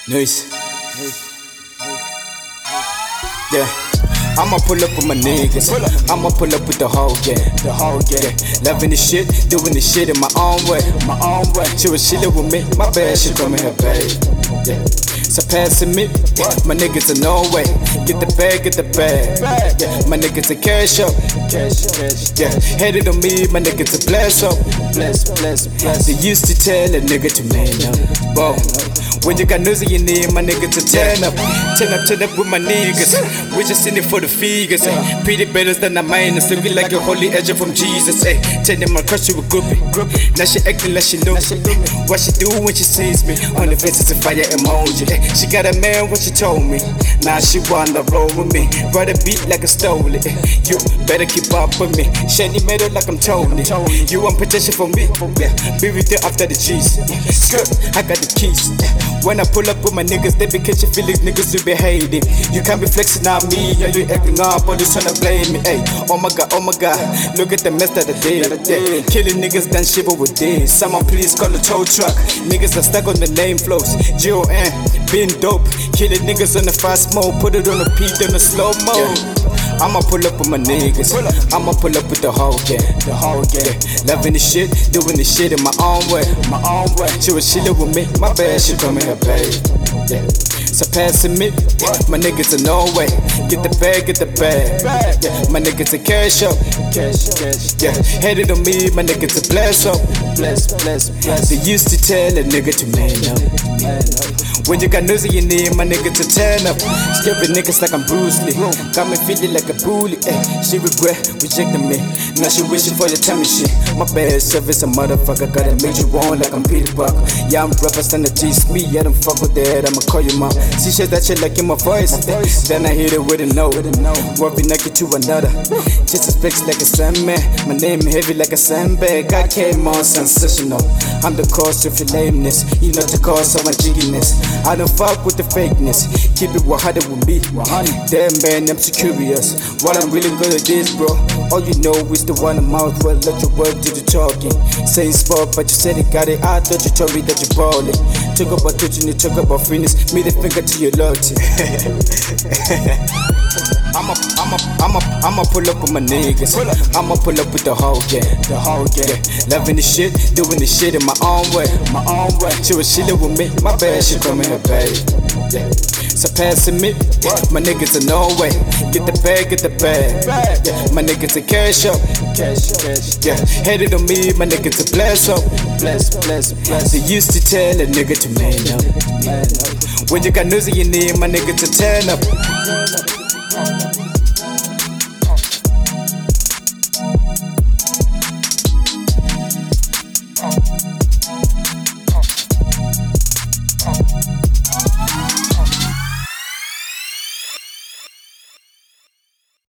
Nice. Yeah. I'ma pull up with my niggas. I'ma pull up with the whole gang. Loving this shit, doing this shit in my own way. She was chillin' with me, my bad, she call me her babe. Yeah. So passing me, my niggas in Norway. Get the bag, get the bag. Yeah. My niggas in cash up. Yeah. Headed on me, my niggas in bless up. They used to tell a nigga to man up. Whoa. When you got news in your name, my nigga to turn up with my niggas. We just in it for the figures, pretty better than a minus. Looking like a holy angel from Jesus, Tell them I crush you a groupie. Now she acting like she know me. What she do when she sees me? On the face is a fire emoji, She got a man what she told me. Now she wanna roll with me. Ride a beat like a stole it, You better keep up with me. Shiny metal like I'm Tony. You want protection from me? Be with you after the G's. Skirt, I got the keys. When I pull up with my niggas, they be catching feelings, niggas you be hating. You can't be flexing on me, yeah, you acting up, all you tryna blame me, Oh my god, look at the mess that I did. Killing niggas, done shiver with this. Someone please call a tow truck. Niggas are stuck on the name flows. G-O-N, been dope. Killing niggas on the fast mode, put it on the beat on the slow mode. I'ma pull up with my niggas. I'ma pull up with the whole gang. Loving this shit, doing this shit in my own way. She was chillin' with me, my bad, she call me her babe. Yeah. So passing me, my niggas in Norway. Get the bag, get the bag. Yeah. My niggas in cash up. Yeah. Headed on me, my niggas in bless up. They used to tell a nigga to man up. When you got news in your name, my nigga to turn up. Stupid niggas like I'm Bruce Lee. Got me feeling like a bully, She regret rejecting me. Now she wishing for the time shit. My bad service a motherfucker. Gotta make you wrong like I'm Peter Buck. Yeah, I'm representing the G's me. I don't fuck with that, I'ma call you mom. She said that shit like in my voice. Then I hit it with a note. Won't be naked to another. Just speaks like a sandman. My name heavy like a sandbag. I came on sensational. I'm the cause of your lameness. You know the cause of my jigginess. I don't fuck with the fakeness. Keep it 100 with me. Damn man, I'm so curious. What I'm really good at this, bro. All you know is the one I'm out. Well, let your word do the talking. Saying sport, but you said it got it. I thought you told me that you ballin'. Talk about touching it, talk about fitness. Made a finger to your loyalty. I'ma pull up with my niggas. I'ma pull up with the whole gang. Loving this shit, doing this shit in my own way. She was chillin' with me, my bad, she call me her babe. Yeah. So passing me, my niggas in Norway. Get the bag, get the bag. Yeah. My niggas in cash up. Yeah. Headed on me, my niggas in bless up. They used to tell a nigga to man up. When you got news in your name, my nigga to turn up.